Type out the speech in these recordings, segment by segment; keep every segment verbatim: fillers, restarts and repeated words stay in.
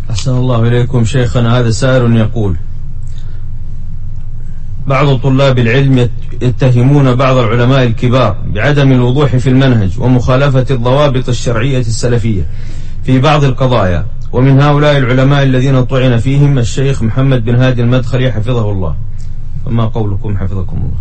أحسن الله إليكم شيخنا. هذا سائل يقول: بعض طلاب العلم يتهمون بعض العلماء الكبار بعدم الوضوح في المنهج ومخالفة الضوابط الشرعية السلفية في بعض القضايا، ومن هؤلاء العلماء الذين طعن فيهم الشيخ محمد بن هادي المدخلي حفظه الله، فما قولكم حفظكم الله؟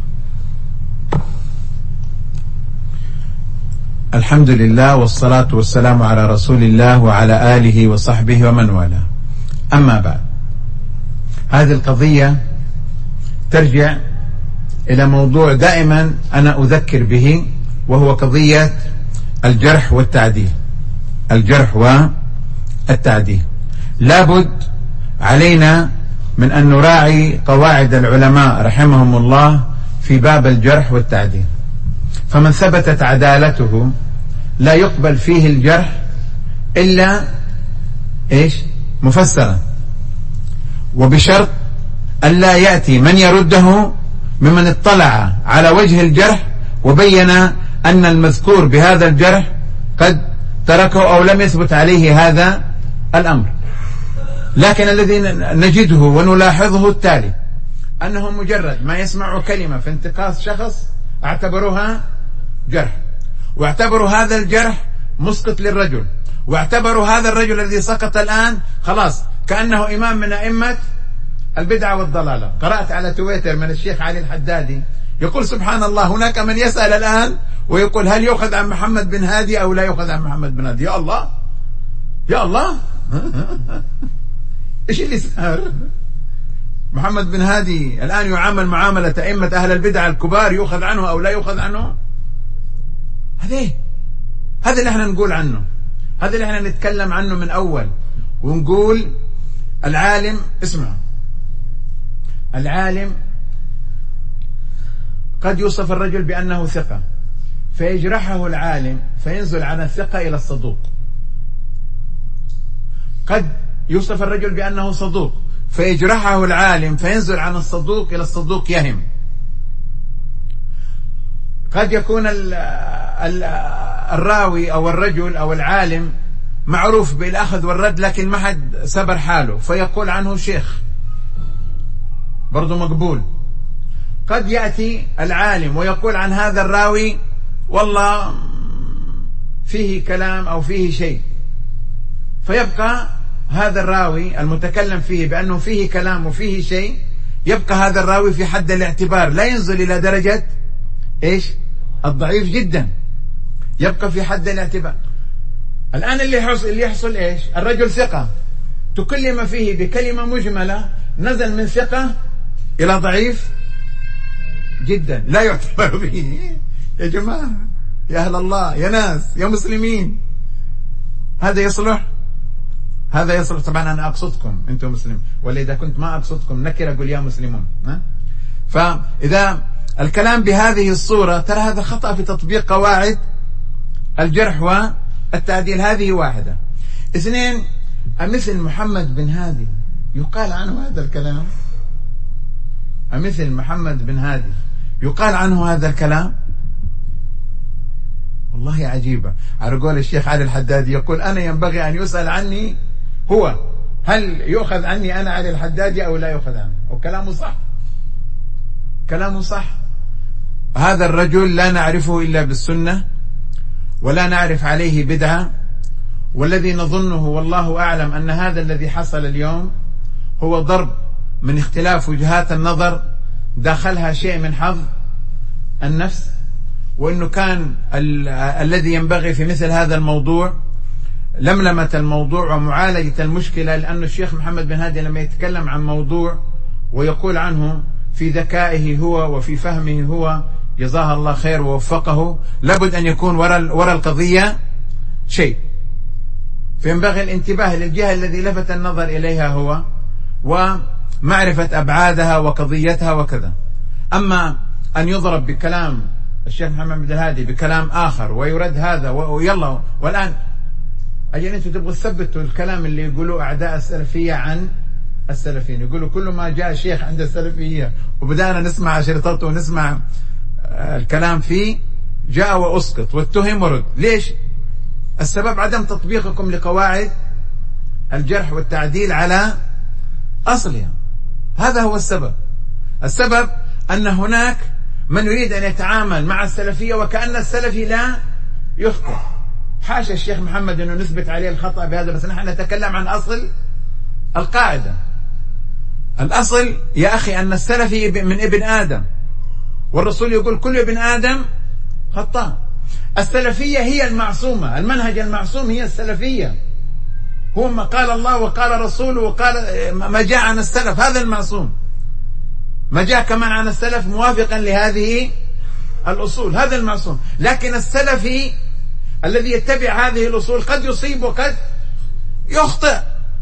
الحمد لله والصلاة والسلام على رسول الله وعلى آله وصحبه ومن والاه. أما بعد، هذه القضية ترجع إلى موضوع دائما أنا أذكر به، وهو قضية الجرح والتعديل. الجرح والتعديل لابد علينا من أن نراعي قواعد العلماء رحمهم الله في باب الجرح والتعديل. فمن ثبتت عدالته لا يقبل فيه الجرح إلا إيش؟ مفسرا، وبشرط أن لا يأتي من يرده ممن اطلع على وجه الجرح وبين أن المذكور بهذا الجرح قد تركه أو لم يثبت عليه هذا الأمر. لكن الذي نجده ونلاحظه التالي: أنه مجرد ما يسمع كلمة في انتقاص شخص اعتبروها جرح، واعتبروا هذا الجرح مسقط للرجل، واعتبروا هذا الرجل الذي سقط الآن خلاص كأنه إمام من أئمة البدعة والضلالة. قرأت على تويتر من الشيخ علي الحدادي يقول: سبحان الله، هناك من يسأل الآن ويقول هل يؤخذ عن محمد بن هادي أو لا يؤخذ عن محمد بن هادي. يا الله يا الله إيش اللي صار؟ محمد بن هادي الآن يعامل معاملة أئمة أهل البدع الكبار، يؤخذ عنه أو لا يؤخذ عنه؟ هذا هذا اللي احنا نقول عنه، هذا اللي احنا نتكلم عنه من أول، ونقول العالم، اسمع، العالم قد يوصف الرجل بأنه ثقة فيجرحه العالم فينزل عن الثقة إلى الصدوق. قد يوصف الرجل بأنه صدوق فيجرحه العالم فينزل عن الصدوق إلى الصدوق يهم. قد يكون ال ال الراوي أو الرجل أو العالم معروف بالأخذ والرد، لكن ما حد سبر حاله فيقول عنه شيخ، برضو مقبول. قد يأتي العالم ويقول عن هذا الراوي والله فيه كلام أو فيه شيء، فيبقى هذا الراوي المتكلم فيه بأنه فيه كلام وفيه شيء، يبقى هذا الراوي في حد الاعتبار، لا ينزل إلى درجة إيش؟ الضعيف جدا، يبقى في حد الاعتبار. الآن اللي يحصل, اللي يحصل إيش؟ الرجل ثقة تكلم فيه بكلمة مجملة، نزل من ثقة إلى ضعيف جدا لا يعتبر به. يا جماعة، يا أهل الله، يا ناس، يا مسلمين، هذا يصلح؟ هذا يصلح؟ طبعا أنا أقصدكم أنتم مسلمين، ولا إذا كنت ما أقصدكم نكر أقول يا مسلمون. فإذا الكلام بهذه الصورة ترى هذا خطأ في تطبيق قواعد الجرح والتعديل. هذه واحدة. اثنين، أمثل محمد بن هادي يقال عنه هذا الكلام؟ أمثل محمد بن هادي يقال عنه هذا الكلام؟ والله عجيبة. على قول الشيخ علي الحدادي يقول: أنا ينبغي أن يسأل عني هو، هل يؤخذ عني أنا علي الحدادي أو لا يؤخذ عني؟ وكلامه صح، كلامه صح. هذا الرجل لا نعرفه إلا بالسنة، ولا نعرف عليه بدعة، والذي نظنه والله أعلم أن هذا الذي حصل اليوم هو ضرب من اختلاف وجهات النظر داخلها شيء من حظ النفس، وأنه كان ال الذي ينبغي في مثل هذا الموضوع لملمة الموضوع ومعالجة المشكلة. لأن الشيخ محمد بن هادي لما يتكلم عن موضوع ويقول عنه في ذكائه هو وفي فهمه هو، جزاه الله خير ووفقه، لابد أن يكون وراء وراء القضية شيء، فينبغي الانتباه للجهة الذي لفت النظر إليها هو، ومعرفة أبعادها وقضيتها وكذا. أما أن يضرب بكلام الشيخ محمد بن هادي بكلام آخر ويرد هذا ويلا، والآن أجل أنتم تبغوا تثبتوا الكلام اللي يقولوا أعداء السلفية عن السلفيين، يقولوا كل ما جاء شيخ عند السلفية وبدأنا نسمع شريطته ونسمع الكلام فيه جاء وأسقط واتهم ورد. ليش؟ السبب عدم تطبيقكم لقواعد الجرح والتعديل على أصلها. هذا هو السبب. السبب أن هناك من يريد أن يتعامل مع السلفية وكأن السلفي لا يخطئ. حاشا الشيخ محمد أنه نثبت عليه الخطأ بهذا، بس نحن نتكلم عن أصل القاعدة. الأصل يا أخي أن السلفي من ابن آدم، والرسول يقول كل ابن آدم خطاء. السلفية هي المعصومة، المنهج المعصوم هي السلفية، هو ما قال الله وقال رسوله وقال ما جاء عن السلف، هذا المعصوم. ما جاء كمان عن السلف موافقا لهذه الأصول، هذا المعصوم. لكن السلفي الذي يتبع هذه الأصول قد يصيب وقد يخطئ،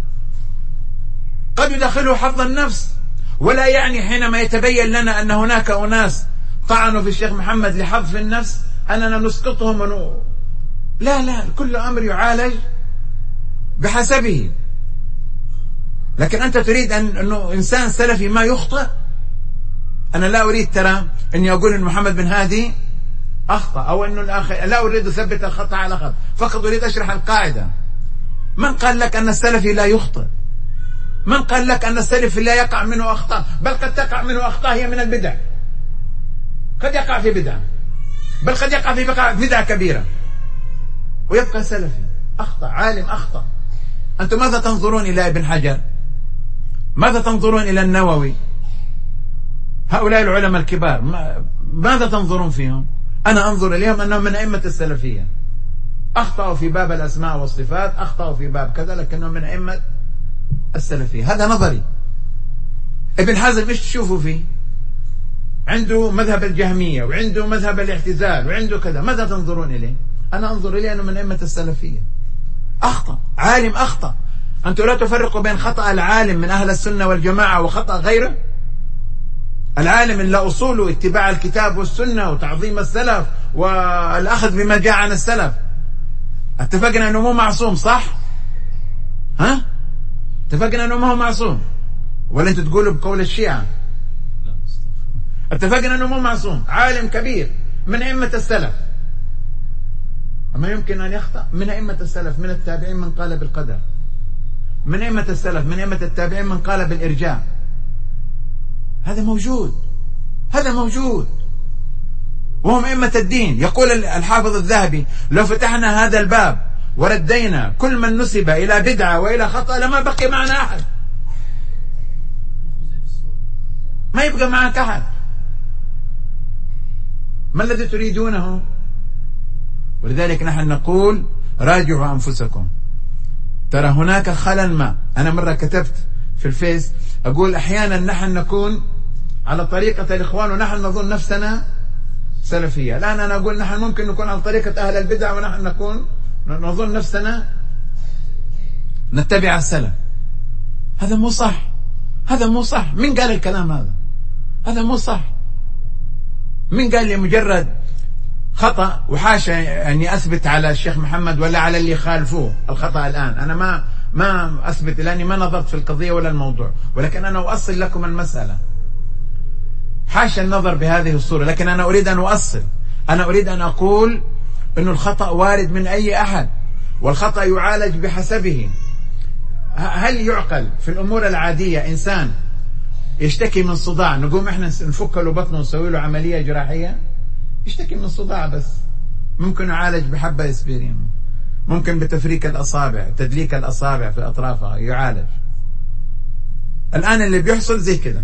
قد يدخله حظ النفس. ولا يعني حينما يتبين لنا أن هناك أناس طعنوا في الشيخ محمد لحظ النفس أننا نسقطهم ونو... لا لا، كل أمر يعالج بحسبه. لكن أنت تريد أن أنه إنسان سلفي ما يخطئ. أنا لا أريد ترى أني أقول أن محمد بن هادي أخطأ أو أنه الآخر، لا أريد أثبت الخطأ على خطأ، فقط أريد أشرح القاعدة. من قال لك أن السلفي لا يخطئ؟ من قال لك أن السلفي لا يقع منه أخطاء؟ بل قد تقع منه أخطاء هي من البدع، قد يقع في بدعة، بل قد يقع في بدعة كبيرة ويبقى سلفي. أخطأ، عالم أخطأ. أنتم ماذا تنظرون إلى ابن حجر؟ ماذا تنظرون إلى النووي؟ هؤلاء العلماء الكبار ماذا تنظرون فيهم؟ أنا أنظر إليهم أنهم من أئمة السلفية. أخطأوا في باب الأسماء والصفات، أخطأوا في باب كذا، لكنهم من أئمة السلفية. هذا نظري. ابن حزم إيش تشوفوا فيه؟ عنده مذهب الجهمية وعنده مذهب الاعتزال وعنده كذا، ماذا تنظرون إليه؟ أنا أنظر إليه أنه من أئمة السلفية. أخطأ، عالم أخطأ. أنتم لا تفرقوا بين خطأ العالم من أهل السنة والجماعة وخطأ غيره. العالم اللي أصوله اتباع الكتاب والسنة وتعظيم السلف والأخذ بما جاء عن السلف. اتفقنا أنه مو معصوم، صح؟ ها؟ اتفقنا أنه ما هو معصوم، ولا أنتوا تقولوا بقول الشيعة؟ اتفقنا أنه مو معصوم، عالم كبير من أئمة السلف. أما يمكن أن يخطأ؟ من أئمة السلف، من التابعين من قال بالقدر، من أئمة السلف، من أئمة التابعين من قال بالإرجاء. هذا موجود، هذا موجود، وهم أئمة الدين. يقول الحافظ الذهبي: لو فتحنا هذا الباب وردينا كل من نسب إلى بدعة وإلى خطأ لما بقي معنا أحد، ما يبقى معك أحد. ما الذي تريدونه؟ ولذلك نحن نقول: راجعوا أنفسكم. ترى هناك خلل ما. أنا مرة كتبت في الفيس أقول: أحيانا نحن نكون على طريقة الإخوان ونحن نظن نفسنا سلفية. الآن أنا أقول نحن ممكن نكون على طريقة أهل البدع ونحن نكون نظن نفسنا نتبع السلف. هذا مو صح، هذا مو صح. من قال الكلام هذا؟ هذا مو صح. من قال لي مجرد خطأ وحاشا أني أثبت على الشيخ محمد ولا على اللي خالفوه الخطأ الآن؟ أنا ما ما أثبت لأني ما نظرت في القضية ولا الموضوع، ولكن أنا أؤصل لكم المسألة. حاشا النظر بهذه الصورة، لكن أنا أريد أن أؤصل. أنا أريد أن أقول أن الخطأ وارد من أي أحد، والخطأ يعالج بحسبه. هل يعقل في الأمور العادية إنسان يشتكي من صداع نقوم إحنا نفك له بطنه ونسوي له عملية جراحية؟ يشتكي من صداع بس، ممكن يعالج بحبة اسبرين، ممكن بتفريك الأصابع، تدليك الأصابع في أطرافها يعالج. الآن اللي بيحصل زي كده.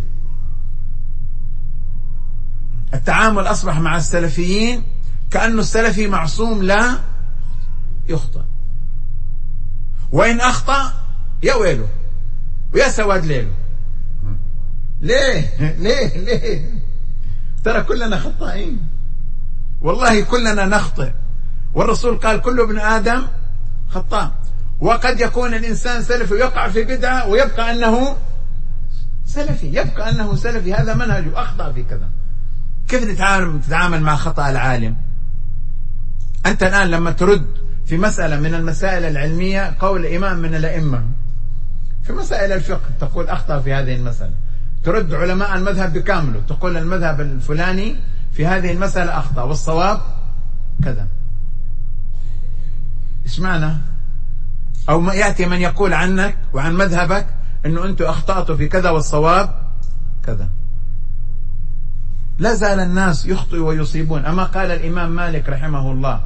التعامل أصبح مع السلفيين كأنه السلفي معصوم لا يخطئ، وإن أخطأ يا ويله ويا سواد ليله. ليه ليه ليه؟ ترى كلنا خطائين، والله كلنا نخطئ، والرسول قال: كل ابن آدم خطاء. وقد يكون الإنسان سلفي ويقع في بدعة ويبقى أنه سلفي، يبقى أنه سلفي، هذا منهجه، أخطأ في كذا. كيف تتعامل تتعامل مع خطأ العالم؟ أنت الآن لما ترد في مسألة من المسائل العلمية قول إمام من الأئمة في مسائل الفقه، تقول أخطأ في هذه المسألة، ترد علماء المذهب بكامله، تقول المذهب الفلاني في هذه المسألة أخطأ والصواب كذا. إيش معنى؟ أو يأتي من يقول عنك وعن مذهبك أنه أنتم أخطأتوا في كذا والصواب كذا. لا زال الناس يخطئ ويصيبون. أما قال الإمام مالك رحمه الله،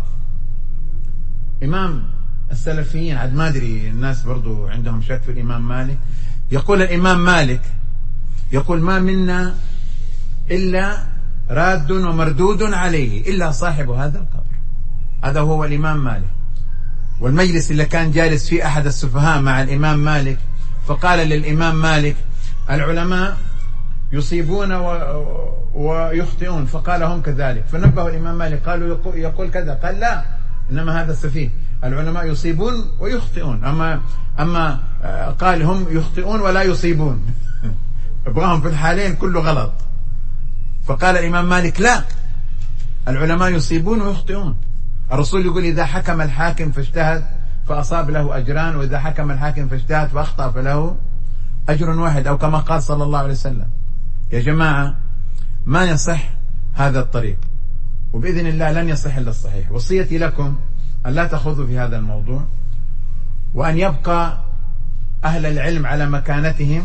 إمام السلفيين، عاد ما أدري الناس برضو عندهم شك في الإمام مالك. يقول الإمام مالك، يقول ما منا إلا راد ومردود عليه إلا صاحب هذا القبر. هذا هو الإمام مالك. والمجلس اللي كان جالس فيه أحد السفهاء مع الإمام مالك، فقال للإمام مالك العلماء يصيبون ويخطئون، فقال هم كذلك. فنبه الإمام مالك، قالوا يقول كذا، قال لا، إنما هذا السفيه، العلماء يصيبون ويخطئون، أما أما قال هم يخطئون ولا يصيبون. ابغاهم في الحالين كله غلط. فقال الإمام مالك لا، العلماء يصيبون ويخطئون. الرسول يقول إذا حكم الحاكم فاجتهد فأصاب له أجران، وإذا حكم الحاكم فاجتهد فأخطأ فله أجر واحد، أو كما قال صلى الله عليه وسلم. يا جماعة ما يصح هذا الطريق، وبإذن الله لن يصح إلا الصحيح. وصيتي لكم أن لا تخوضوا في هذا الموضوع، وأن يبقى أهل العلم على مكانتهم،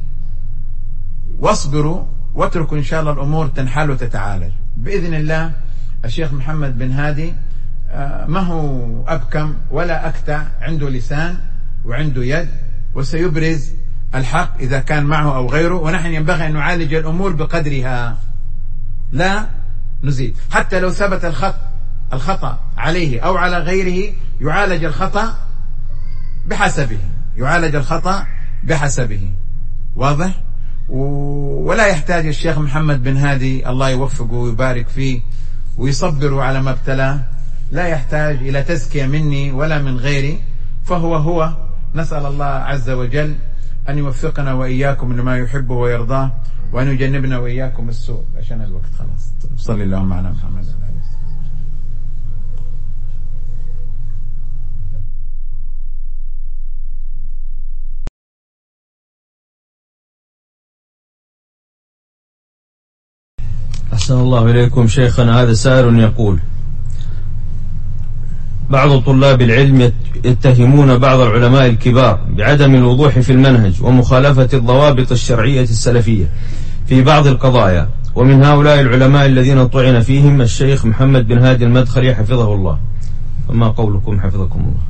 واصبروا واتركوا إن شاء الله الأمور تنحل وتتعالج بإذن الله. الشيخ محمد بن هادي ما هو أبكم ولا أكتع، عنده لسان وعنده يد، وسيبرز الحق إذا كان معه أو غيره. ونحن ينبغي أن نعالج الأمور بقدرها، لا نزيد. حتى لو ثبت الخط الخطأ عليه أو على غيره، يعالج الخطأ بحسبه، يعالج الخطأ بحسبه. واضح؟ ولا يحتاج الشيخ محمد بن هادي الله يوفقه ويبارك فيه ويصبره على ما ابتلاه، لا يحتاج إلى تزكية مني ولا من غيري، فهو هو. نسأل الله عز وجل أن يوفقنا وإياكم لما يحبه ويرضاه، وأن يجنبنا وإياكم السوء. عشان الوقت خلاص. صلى اللهم على محمد. أحسن الله إليكم شيخنا. هذا سائل يقول: بعض طلاب العلم يتهمون بعض العلماء الكبار بعدم الوضوح في المنهج ومخالفة الضوابط الشرعية السلفية في بعض القضايا، ومن هؤلاء العلماء الذين طعن فيهم الشيخ محمد بن هادي المدخلي حفظه الله، فما قولكم حفظكم الله؟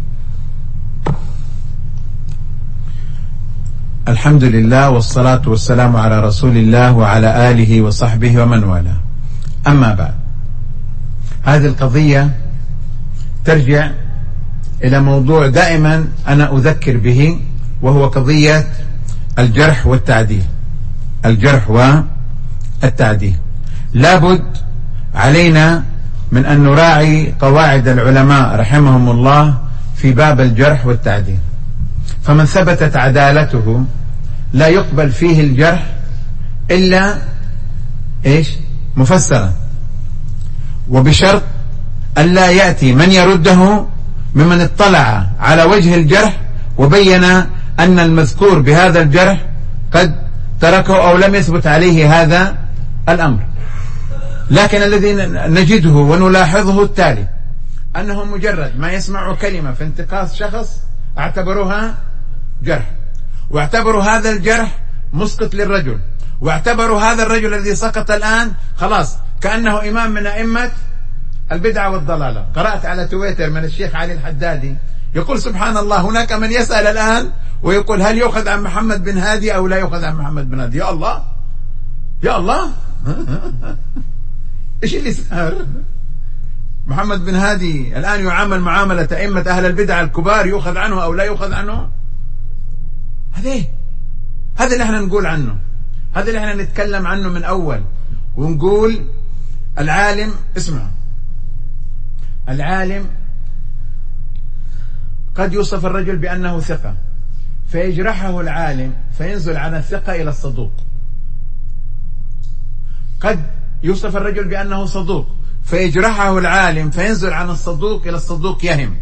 الحمد لله والصلاة والسلام على رسول الله وعلى آله وصحبه ومن والاه. أما بعد، هذه القضية ترجع إلى موضوع دائما أنا أذكر به، وهو قضية الجرح والتعديل. الجرح والتعديل لابد علينا من أن نراعي قواعد العلماء رحمهم الله في باب الجرح والتعديل. فمن ثبتت عدالته لا يقبل فيه الجرح إلا إيش؟ مفسرا، وبشرط أن لا يأتي من يرده ممن اطلع على وجه الجرح وبين أن المذكور بهذا الجرح قد تركه أو لم يثبت عليه هذا الأمر. لكن الذي نجده ونلاحظه التالي: أنه مجرد ما يسمع كلمة في انتقاص شخص اعتبروها جرح، واعتبروا هذا الجرح مسقط للرجل، واعتبروا هذا الرجل الذي سقط الآن خلاص كأنه إمام من أئمة البدعة والضلالة. قرأت على تويتر من الشيخ علي الحدادي يقول سبحان الله، هناك من يسأل الآن ويقول هل يؤخذ عن محمد بن هادي أو لا يؤخذ عن محمد بن هادي. يا الله يا الله إيش اللي صار؟ محمد بن هادي الآن يعامل معاملة أئمة أهل البدعة الكبار، يؤخذ عنه أو لا يؤخذ عنه؟ هذا هذا اللي احنا نقول عنه، هذا اللي احنا نتكلم عنه من أول، ونقول العالم، اسمع، العالم قد يوصف الرجل بأنه ثقة فيجرحه العالم فينزل عن الثقة إلى الصدوق. قد يوصف الرجل بأنه صدوق فيجرحه العالم فينزل عن الصدوق إلى الصدوق يهم.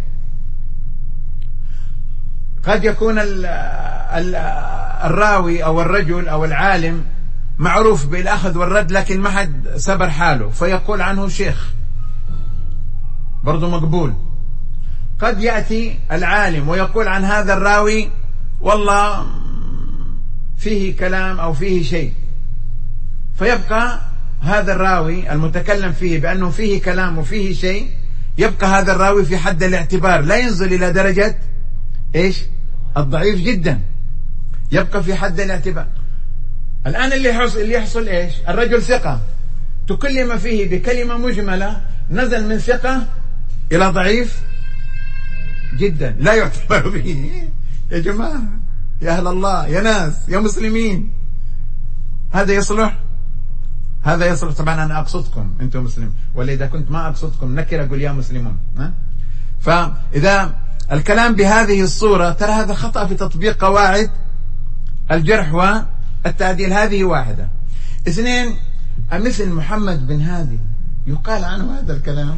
قد يكون ال ال الراوي أو الرجل أو العالم معروف بالأخذ والرد، لكن ما حد سبر حاله فيقول عنه شيخ، برضو مقبول. قد يأتي العالم ويقول عن هذا الراوي والله فيه كلام أو فيه شيء، فيبقى هذا الراوي المتكلم فيه بأنه فيه كلام وفيه شيء، يبقى هذا الراوي في حد الاعتبار، لا ينزل إلى درجة إيش الضعيف جدا، يبقى في حد الاعتبار. الآن اللي يحصل, اللي يحصل إيش؟ الرجل ثقة تكلم فيه بكلمة مجملة، نزل من ثقة إلى ضعيف جدا لا يعتبر به. يا جماعة، يا أهل الله، يا ناس، يا مسلمين، هذا يصلح؟ هذا يصلح؟ طبعا أنا أقصدكم أنتم مسلمين، ولا إذا كنت ما أقصدكم نكر أقول يا مسلمون. ها؟ فإذا الكلام بهذه الصورة ترى هذا خطأ في تطبيق قواعد الجرح والتعديل. هذه واحدة. اثنين، أمثل محمد بن هادي يقال عنه هذا الكلام؟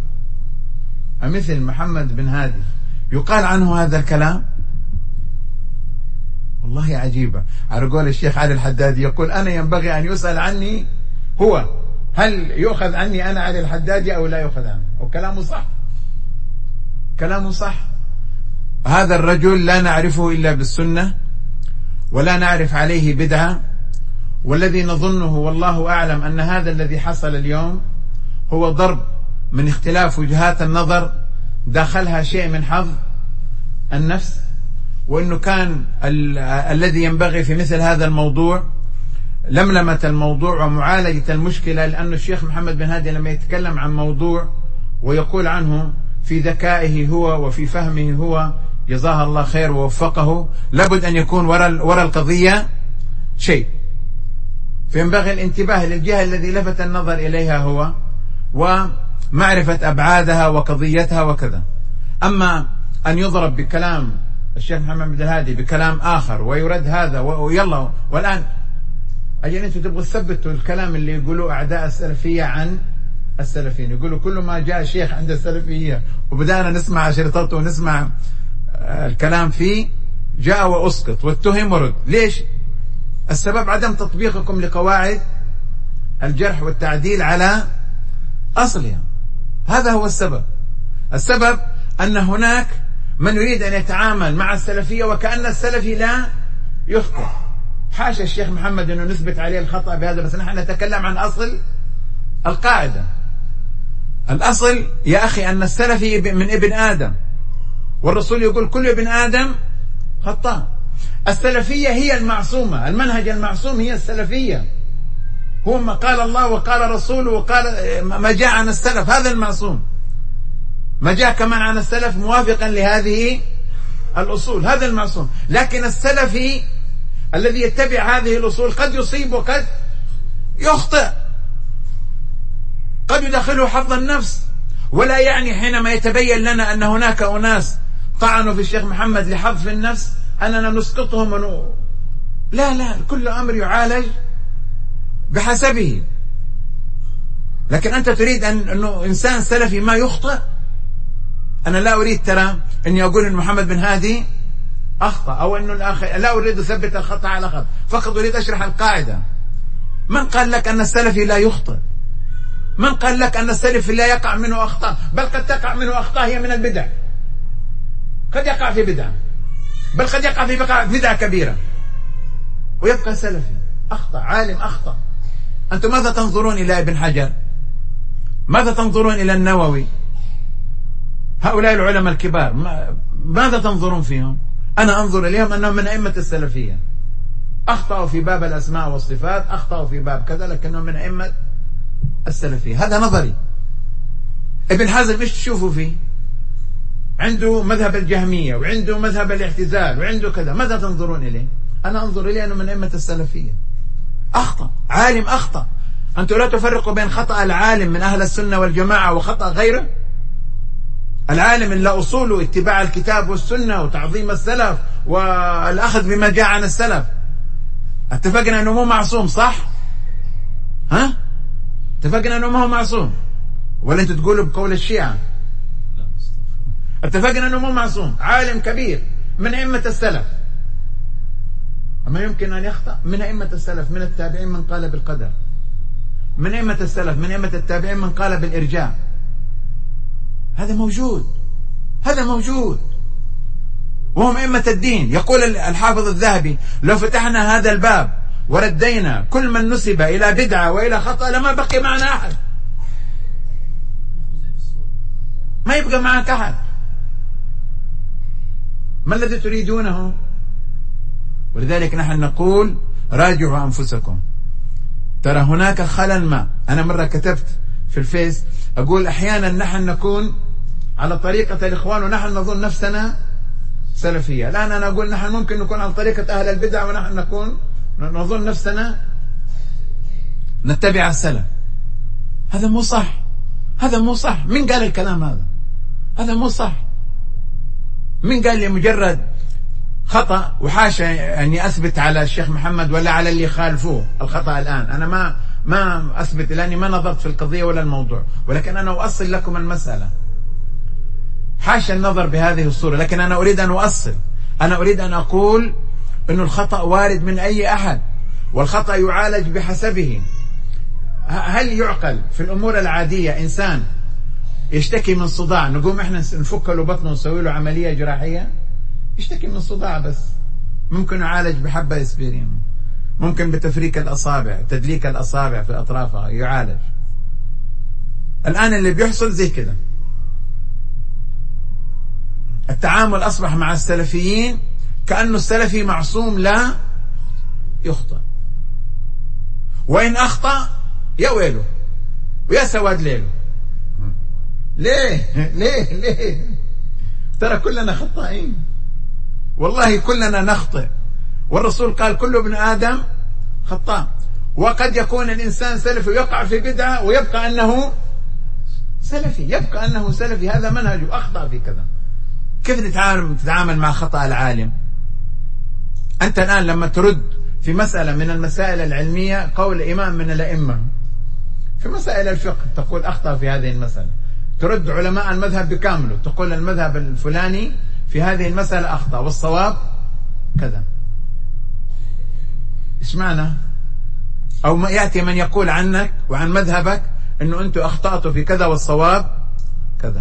أمثل محمد بن هادي يقال عنه هذا الكلام؟ والله عجيبة. على قول الشيخ علي الحدادي يقول أنا ينبغي أن يسأل عني هو هل يؤخذ عني أنا علي الحدادي أو لا يؤخذ عني، وكلامه صح، كلامه صح. هذا الرجل لا نعرفه إلا بالسنة ولا نعرف عليه بدعة، والذي نظنه والله أعلم أن هذا الذي حصل اليوم هو ضرب من اختلاف وجهات النظر داخلها شيء من حظ النفس، وأنه كان ال الذي ينبغي في مثل هذا الموضوع لملمة الموضوع ومعالجة المشكلة، لأن الشيخ محمد بن هادي لما يتكلم عن موضوع ويقول عنه في ذكائه هو وفي فهمه هو جزاه الله خير ووفقه، لابد أن يكون وراء وراء القضية شيء، فينبغي الانتباه للجهة الذي لفت النظر إليها هو ومعرفة أبعادها وقضيتها وكذا. أما أن يضرب بكلام الشيخ محمد بن هادي بكلام آخر ويرد هذا ويلا، والآن أجل أنتم تبغوا تثبتوا الكلام اللي يقولوا أعداء السلفية عن السلفيين، يقولوا كل ما جاء شيخ عند السلفية وبدأنا نسمع شريطته ونسمع الكلام فيه جاء وأسقط واتهم ورد. ليش؟ السبب عدم تطبيقكم لقواعد الجرح والتعديل على أصلها، هذا هو السبب. السبب أن هناك من يريد أن يتعامل مع السلفية وكأن السلفي لا يخطئ. حاشا الشيخ محمد أنه نثبت عليه الخطأ بهذا، بس نحن نتكلم عن أصل القاعدة. الأصل يا أخي أن السلفي من ابن آدم، والرسول يقول كل ابن آدم خطاء. السلفية هي المعصومة، المنهج المعصوم هي السلفية، هو ما قال الله وقال رسوله وقال ما جاء عن السلف، هذا المعصوم. ما جاء كمان عن السلف موافقا لهذه الأصول، هذا المعصوم. لكن السلفي الذي يتبع هذه الأصول قد يصيب وقد يخطئ، قد يدخله حظ النفس. ولا يعني حينما يتبين لنا أن هناك أناس طعنوا في الشيخ محمد لحظ النفس أننا نسقطهم ونو... لا لا، كل أمر يعالج بحسبه. لكن أنت تريد أن أنه إنسان سلفي ما يخطئ؟ أنا لا أريد ترى أني أقول أن محمد بن هادي أخطأ أو أنه الآخر، لا أريد أثبت الخطأ على خطأ، فقط أريد أشرح القاعدة. من قال لك أن السلفي لا يخطئ؟ من قال لك أن السلفي لا يقع منه أخطاء؟ بل قد تقع منه أخطاء هي من البدع، قد يقع في بدعة، بل قد يقع في بدعة كبيرة ويبقى سلفي أخطأ، عالم أخطأ. أنتم ماذا تنظرون إلى ابن حجر؟ ماذا تنظرون إلى النووي؟ هؤلاء العلماء الكبار ماذا تنظرون فيهم؟ أنا أنظر إليهم أنهم من أئمة السلفية، أخطأوا في باب الأسماء والصفات، أخطأوا في باب كذا، لكنهم من أئمة السلفية. هذا نظري. ابن حزم إيش تشوفوا فيه؟ عنده مذهب الجهمية وعنده مذهب الاعتزال وعنده كذا، ماذا تنظرون إليه؟ أنا أنظر إليه أنه من أئمة السلفية، أخطأ، عالم أخطأ. أنتم لا تفرقوا بين خطأ العالم من أهل السنة والجماعة وخطأ غيره. العالم اللي أصوله اتباع الكتاب والسنة وتعظيم السلف والأخذ بما جاء عن السلف، اتفقنا أنه مو معصوم، صح؟ ها؟ اتفقنا أنه ما هو معصوم، ولا أنتوا تقولوا بقول الشيعة؟ اتفقنا أنه مو معصوم، عالم كبير من أئمة السلف. أما يمكن أن يخطأ؟ من أئمة السلف، من التابعين من قال بالقدر، من أئمة السلف، من أئمة التابعين من قال بالإرجاء. هذا موجود، هذا موجود، وهم أئمة الدين. يقول الحافظ الذهبي: لو فتحنا هذا الباب وردينا كل من نسب إلى بدعة وإلى خطأ لما بقي معنا أحد، ما يبقى معك أحد. ما الذي تريدونه؟ ولذلك نحن نقول: راجعوا أنفسكم. ترى هناك خلل ما. أنا مرة كتبت في الفيس أقول: أحيانا نحن نكون على طريقة الإخوان ونحن نظن نفسنا سلفية. الآن أنا أقول: نحن ممكن نكون على طريقة أهل البدع ونحن نكون نظن نفسنا نتبع السلف. هذا مو صح، هذا مو صح. من قال الكلام هذا؟ هذا مو صح. من قال لي مجرد خطأ وحاشا أني أثبت على الشيخ محمد ولا على اللي خالفوه الخطأ الآن؟ أنا ما ما أثبت لأني ما نظرت في القضية ولا الموضوع، ولكن أنا أؤصل لكم المسألة. حاشا النظر بهذه الصورة، لكن أنا أريد أن أؤصل. أنا أريد أن أقول أن الخطأ وارد من أي أحد، والخطأ يعالج بحسبه. هل يعقل في الأمور العادية إنسان يشتكي من صداع نقوم إحنا نفك له بطنه ونسوي له عملية جراحية؟ يشتكي من صداع بس، ممكن يعالج بحبة اسبرين، ممكن بتفريك الأصابع، تدليك الأصابع في أطرافها يعالج. الآن اللي بيحصل زي كده. التعامل أصبح مع السلفيين كأنه السلفي معصوم لا يخطئ، وإن أخطأ يا ويله ويا سواد ليله. ليه ليه ليه؟ ترى كلنا خطائين، والله كلنا نخطئ، والرسول قال: كل ابن آدم خطاء. وقد يكون الإنسان سلفي ويقع في بدعة ويبقى أنه سلفي، يبقى أنه سلفي، هذا منهجه، أخطأ في كذا. كيف تتعامل تتعامل مع خطأ العالم؟ أنت الآن لما ترد في مسألة من المسائل العلمية قول إمام من الأئمة في مسائل الفقه، تقول أخطأ في هذه المسألة، ترد علماء المذهب بكامله، تقول المذهب الفلاني في هذه المسألة أخطأ والصواب كذا. إيش معنى؟ أو ما يأتي من يقول عنك وعن مذهبك أنه أنتم أخطأتوا في كذا والصواب كذا.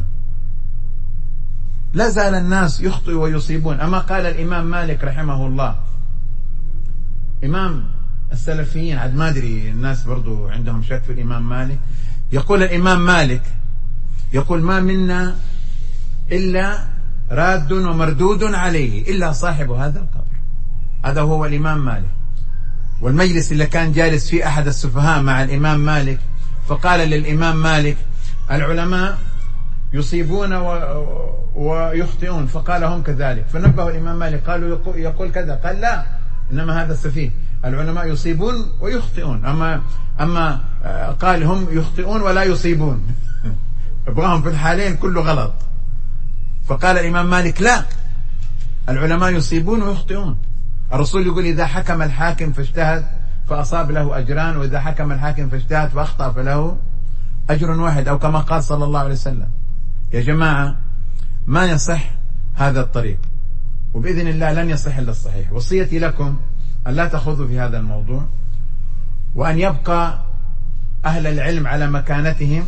لا زال الناس يخطئوا ويصيبون. أما قال الإمام مالك رحمه الله، إمام السلفيين، عاد ما أدري الناس برضو عندهم شك في الإمام مالك. يقول الإمام مالك، يقول: ما منا إلا راد ومردود عليه إلا صاحب هذا القبر. هذا هو الإمام مالك. والمجلس اللي كان جالس فيه أحد السفهاء مع الإمام مالك، فقال للإمام مالك: العلماء يصيبون ويخطئون، فقال: هم كذلك. فنبه الإمام مالك، قالوا يقول كذا، قال: لا، إنما هذا السفيه، العلماء يصيبون ويخطئون، أما أما قال هم يخطئون ولا يصيبون. ابغاهم في الحالين كله غلط. فقال الإمام مالك: لا، العلماء يصيبون ويخطئون. الرسول يقول: إذا حكم الحاكم فاجتهد فأصاب له أجران، وإذا حكم الحاكم فاجتهد فأخطأ فله أجر واحد، أو كما قال صلى الله عليه وسلم. يا جماعة، ما يصح هذا الطريق، وبإذن الله لن يصح إلا الصحيح. وصيتي لكم أن لا تخوضوا في هذا الموضوع، وأن يبقى أهل العلم على مكانتهم،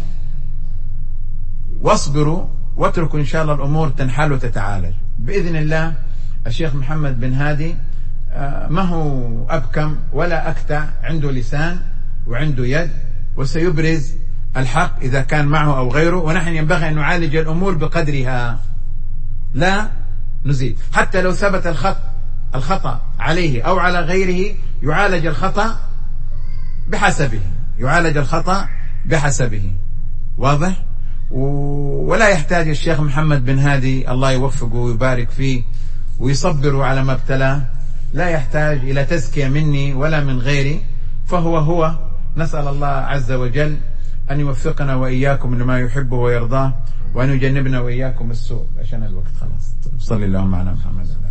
واصبروا واتركوا إن شاء الله الأمور تنحل وتتعالج بإذن الله. الشيخ محمد بن هادي ما هو أبكم ولا أكتع، عنده لسان وعنده يد، وسيبرز الحق إذا كان معه أو غيره. ونحن ينبغي أن نعالج الأمور بقدرها، لا نزيد. حتى لو ثبت الخط الخطأ عليه أو على غيره، يعالج الخطأ بحسبه، يعالج الخطأ بحسبه. واضح؟ ولا يحتاج الشيخ محمد بن هادي الله يوفقه ويبارك فيه ويصبره على ما ابتلاه، لا يحتاج إلى تزكية مني ولا من غيري، فهو هو. نسأل الله عز وجل أن يوفقنا وإياكم لما يحبه ويرضاه، وأن يجنبنا وإياكم السوء. عشان الوقت خلاص. صلى الله على محمد.